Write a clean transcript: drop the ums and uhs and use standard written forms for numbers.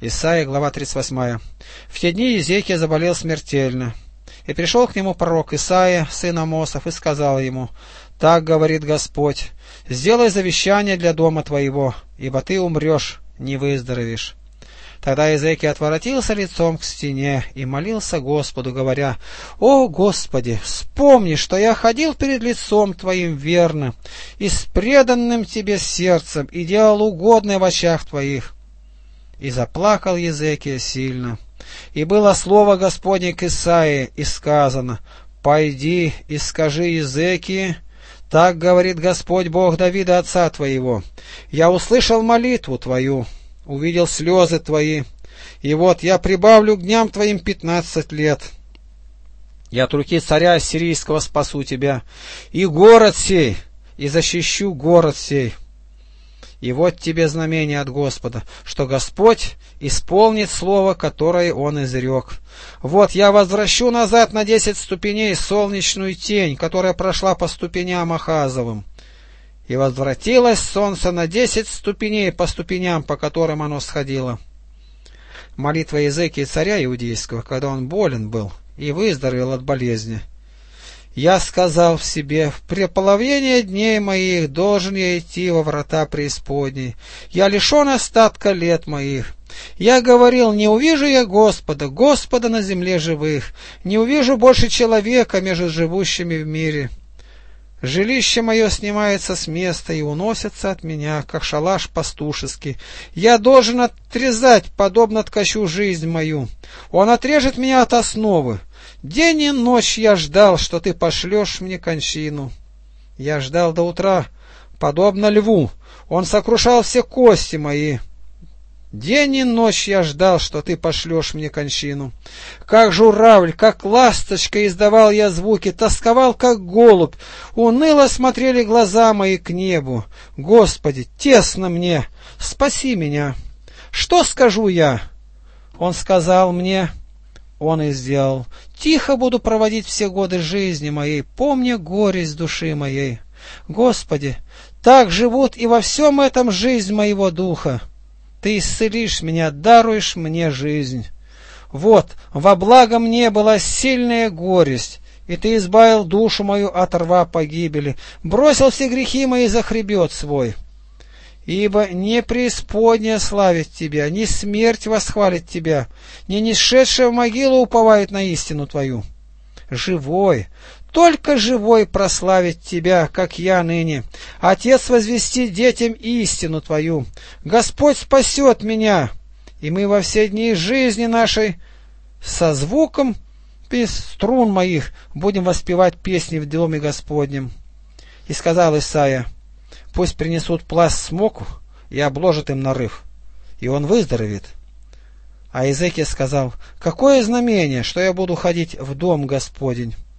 Исайя, глава 38. В те дни Езекия заболел смертельно. И пришел к нему пророк Исаия, сын Амосов, и сказал ему: «Так говорит Господь, сделай завещание для дома твоего, ибо ты умрешь, не выздоровеешь». Тогда Езекия отворотился лицом к стене и молился Господу, говоря: «О Господи, вспомни, что я ходил перед лицом Твоим верно и с преданным Тебе сердцем и делал угодное в очах Твоих». И заплакал Езекия сильно. И было слово Господне к Исаии, и сказано: «Пойди и скажи Езекии, так говорит Господь Бог Давида отца твоего: я услышал молитву твою, увидел слезы твои, и вот я прибавлю к дням твоим 15 лет. Я от руки царя ассирийского спасу тебя, и город сей, и защищу город сей. И вот тебе знамение от Господа, что Господь исполнит слово, которое Он изрек. Вот я возвращу назад на 10 ступеней солнечную тень, которая прошла по ступеням Ахазовым. И возвратилось солнце на 10 ступеней по ступеням, по которым оно сходило». Молитва Езекии царя иудейского, когда он болен был и выздоровел от болезни. «Я сказал в себе: в преполовение дней моих должен я идти во врата преисподней. Я лишен остатка лет моих. Я говорил: не увижу я Господа, Господа на земле живых, не увижу больше человека между живущими в мире. Жилище мое снимается с места и уносится от меня, как шалаш пастушеский. Я должен отрезать, подобно ткачу, жизнь мою. Он отрежет меня от основы. День и ночь я ждал, что ты пошлешь мне кончину. Я ждал до утра, подобно льву. Он сокрушал все кости мои. День и ночь я ждал, что ты пошлешь мне кончину. Как журавль, как ласточка издавал я звуки, тосковал, как голубь. Уныло смотрели глаза мои к небу. Господи, тесно мне, спаси меня. Что скажу я? Он сказал мне, он и сделал: тихо буду проводить все годы жизни моей, помня горесть души моей. Господи, так живут и во всем этом жизнь моего духа. Ты исцелишь меня, даруешь мне жизнь. Вот, во благо мне была сильная горесть, и ты избавил душу мою от рва погибели, бросил все грехи мои за хребет свой. Ибо не преисподняя славит тебя, ни смерть восхвалит тебя, ни нисшедшая в могилу уповает на истину твою. Живой, только живой прославит тебя, как я ныне. Отец возвестит детям истину твою. Господь спасет меня, и мы во все дни жизни нашей со звуком струн моих будем воспевать песни в доме Господнем. И сказал Исаия: пусть принесут пласт смоку и обложат им нарыв, и он выздоровеет. А Езекия сказал: какое знамение, что я буду ходить в дом Господень?